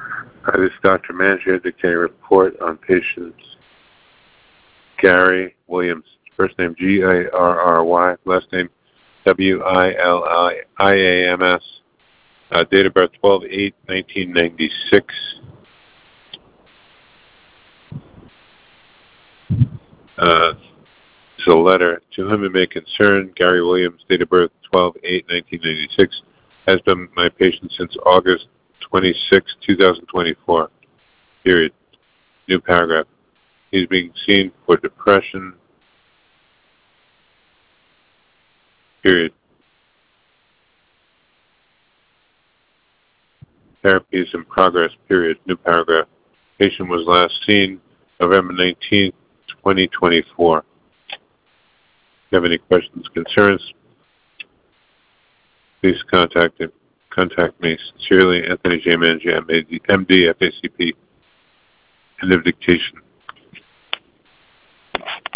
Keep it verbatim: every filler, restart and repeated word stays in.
Hi, this is Doctor Mangia dictating a report on patient Gary Williams. First name G A R R Y, last name W I L I A M S. Uh, date of birth twelve eight nineteen ninety-six. Uh, it's a letter to whom it may concern. Gary Williams, date of birth twelve eight nineteen ninety-six, has been my patient since August twenty-sixth, twenty twenty-four. Period. New paragraph. He's being seen for depression. Period. Therapy is in progress. Period. New paragraph. Patient was last seen November nineteenth, twenty twenty-four. If you have any questions, concerns, please contact him. Contact me. Sincerely, Anthony J. Mangia, M D, F A C P. End of dictation.